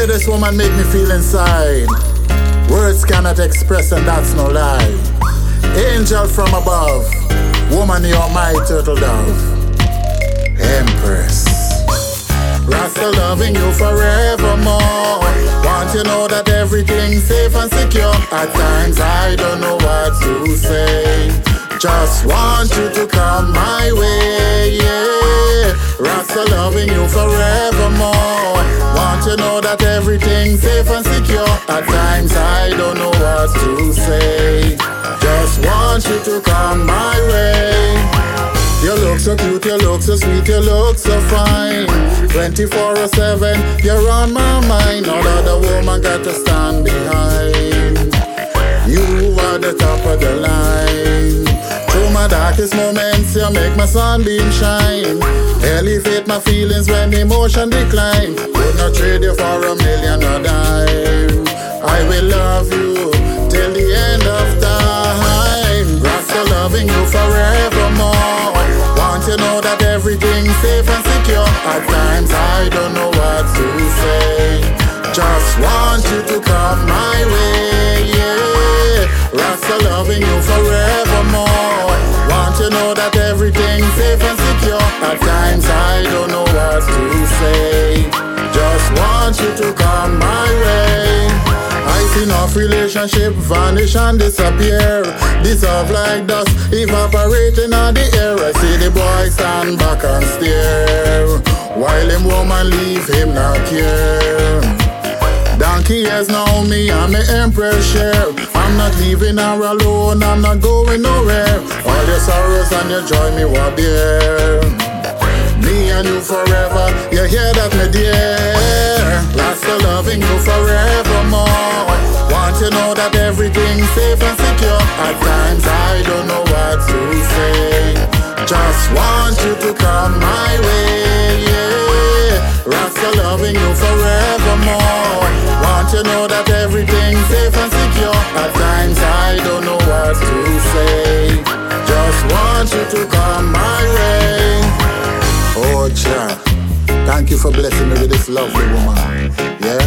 way this woman make me feel inside, words cannot express, and that's no lie. Angel from above, woman, you're my turtle dove. Empress, Rasta loving you forevermore. Want you know that everything's safe and secure. At times I don't know what to say. Just want you to come my way, yeah. Rasta loving you forevermore. Want you know that everything's safe and secure. At times I don't know what to say. Just want you to come my way. You look so cute, you look so sweet, you look so fine. 24/7, you're on my mind. No other woman got to stand behind. You are the top of the line. Through my darkest moments, you make my sunbeam shine. Elevate my feelings when emotion decline. Would not trade you for a million or dime. I will love you till the end of time. Rasta loving you forevermore. Want you know that everything's safe and secure. At times I don't know what to say. Just want you to come my way, yeah. Rasta loving you forevermore. Want you know that everything's safe and secure. At times I don't know what to say. Just want you to come my way. I see enough relationship vanish and disappear. Dissolve like dust, evaporating on the air. I see the boy stand back and stare, while him woman leave him not care. Donkey years now, me and my empress share. I'm not leaving her alone, I'm not going nowhere. All your sorrows and your joy, me what there. Me and you forever, you hear that, me dear. Rasta loving you forevermore. Want you know that everything's safe and secure. At times I don't know what to say. Just want you to come my way, yeah. Rasta loving you forevermore. Want you know that everything's safe and secure. At times I don't know what to say. Just want you to come my way. Oh, Jah, thank you for blessing me with this lovely woman, yeah?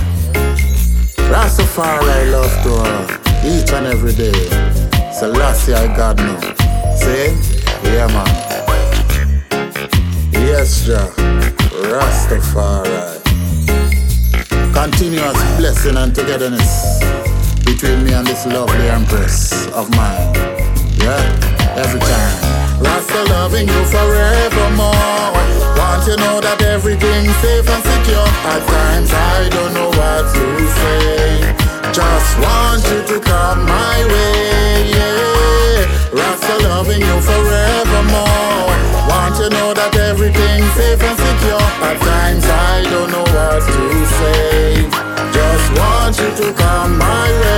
Rastafari love to her, each and every day. Selassie I God know. See? Yeah, man. Yes, Jah, Rastafari. Continuous blessing and togetherness between me and this lovely empress of mine, yeah? Every time. Rasta loving you forevermore. Want you know that everything's safe and secure. At times I don't know what to say. Just want you to come my way, yeah. Rasta loving you forevermore. Want you know that everything's safe and secure. At times I don't know what to say. Just want you to come my way.